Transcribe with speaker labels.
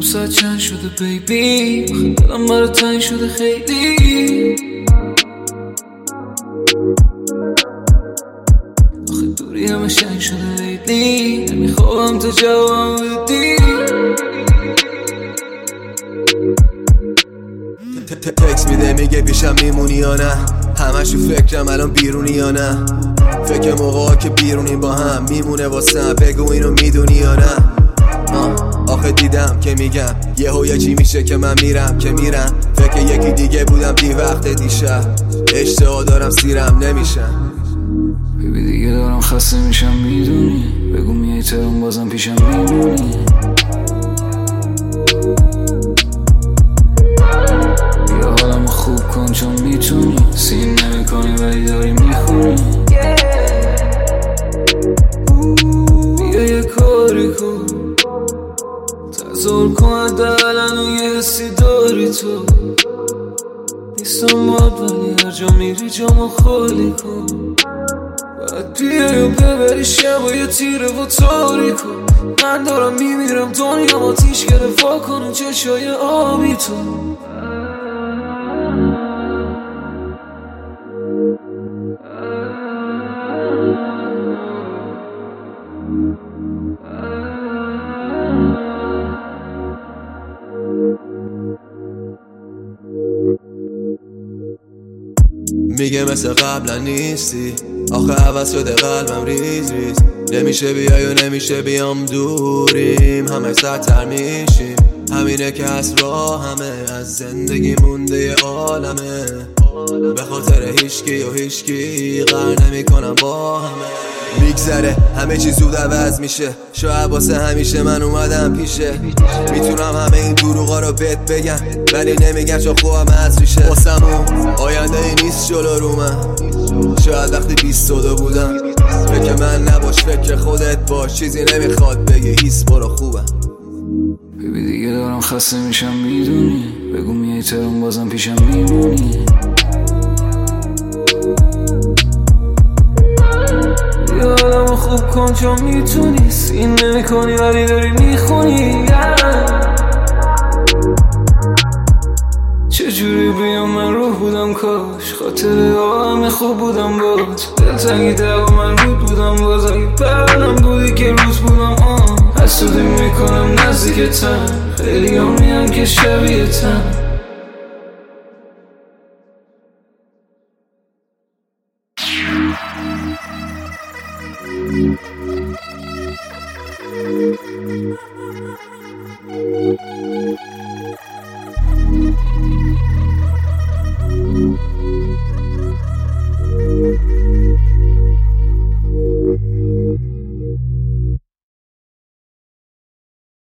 Speaker 1: ساعت چند شده بیبی، آخه دلم برای تنگ شده خیلی. آخه دوری همه شنگ شده لیلی، نمیخوام تو جوابم بدی.
Speaker 2: تکس میده میگه پیشم میمونی یا نه، همشو فکرم الان بیرونی یا نه. فکر موقعا که بیرونی با هم میمونه واسم، بگو اینو میدونی یا نه. آخه دیدم که میگم یه چی میشه که من میرم که میرم. فکر یکی دیگه بودم دی وقت دیشب، اشتها دارم سیرم نمیشم.
Speaker 1: ببی دیگه دارم خسته میشم میدونی، بگو میای ترم بازم پیشم میمونی. بیا حالمو خوب کن چون میتونی، سین نمیکنی ولی داری میخونی. بیا یه کاری کن، تظاهر کن حداقل و یه حسی داری تو. نیستم باد ولی هر جا میری جامو خالی کن. باید بیای و ببری شب و یه تیره و تاریکو. من دارم میمیرم دنیا آتیش گرفت، وا کن اون چشای آبی تو.
Speaker 2: میگه مثل قبلا نیستی، آخه عوض شده قلبم ریز ریز. نمیشه بیای و نمیشه بیام، دوریم همه سرتر میشیم. همینه که از راه همه از زندگی مونده یه عالمه. به خاطر هیچکی و هیچکی قرار نمیکنم با همه. میگذره همه چی زود عوض میشه، شاید واسه همیشه من اومدم پیشه. میتونم همه این دروغا رو بهت بگم ولی نمیگم چون خوبم از ریشه. واسمون آینده ای نیست جلو رو من، شاید وقتی 22 بودم. فکر من نباش فکر خودت باش، چیزی نمیخواد بگی هیس برو خوبم.
Speaker 1: ببی دیگه دارم خسته میشم میدونی، بگو میای ترم بازم پیشم میمونی. بیا حالمو خوب کن چون میتونی، سین نمیکنی ولی داری میخونی. چجوری بیام من روح بودم کاش، خاطره همه خوب بودم باز. دلتنگی دقا من رود بودم باز، اگه برنم بودی که روز بودم حسودی میکنم نزدیکتم. خیلی هم میان که شبیهتم.